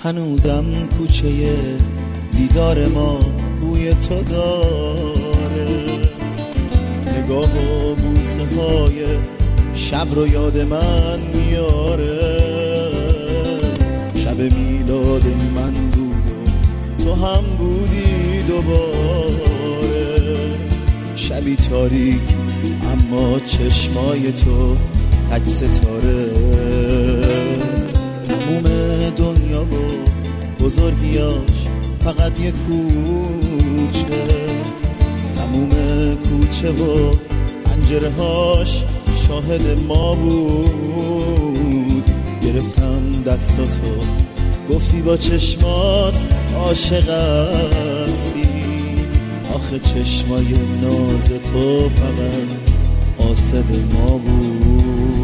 هنوزم کوچه دیدار ما بوی تو داره، نگاه و بوسه های شب رو یاد من میاره. شب میلاد من بود و تو هم بودی دوباره، شبی تاریک اما چشمای تو تک ستاره. تموم دنیا و بزرگیاش فقط یه کوچه، تموم کوچه و پنجرهاش شاهد ما بود. گرفتم دستاتو گفتی با چشمات عاشق هستی، آخه چشمای ناز تو فقط قاصد ما بود.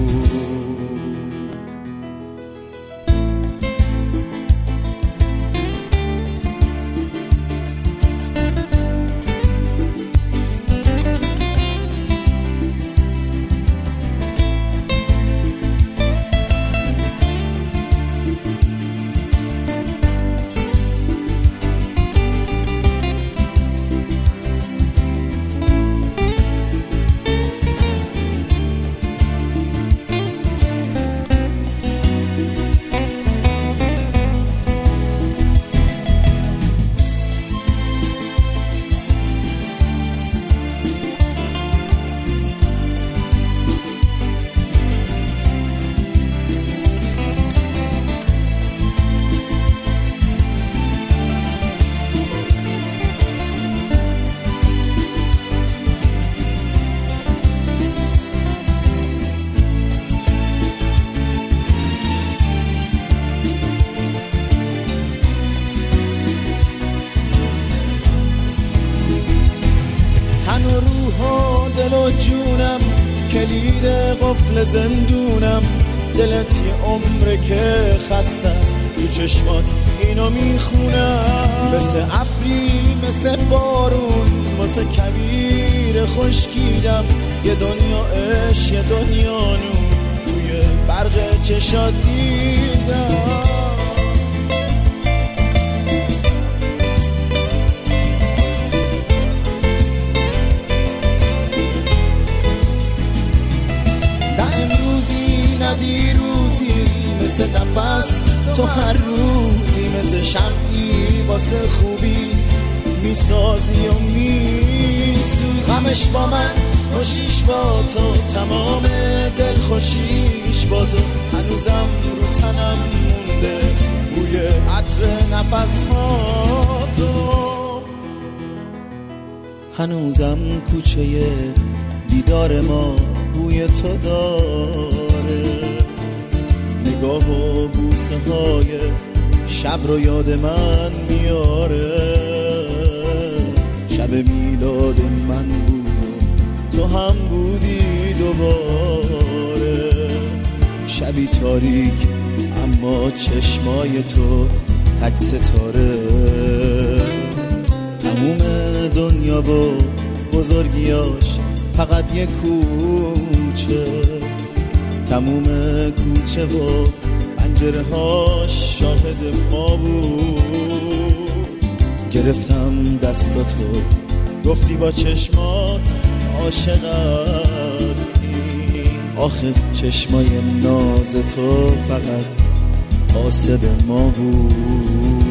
دل و جونم کلید قفل زندونم، دلت یه عمره که خسته است تو چشمات اینو میخونم. مثل ابری مثل بارون واسه کویر خشکیدم، یه دنیا عشق یه دنیا نور توی برق چشات دیدم. دیروزی مثل نفس تو هر روزی، مثل شمعی واسه خوبی میسازی و میسوزی. غمش با من خوشیش با تو، تمام دل خوشیش با تو. هنوزم رو تنم مونده بوی عطر نفس ها تو. هنوزم کوچه دیدار ما بوی تو داره، نگاه و بوسه های شب رو یاد من میاره. شب میلاد من بود و تو هم بودی دوباره، شبی تاریک اما چشمای تو تک ستاره. تموم دنیا و بزرگیاش فقط یه کوچه، تموم کوچه و پنجرهاش شاهد ما بود. گرفتم دستاتو گفتی با چشمات عاشق هستی، آخه چشمای ناز تو فقط قاصد ما بود.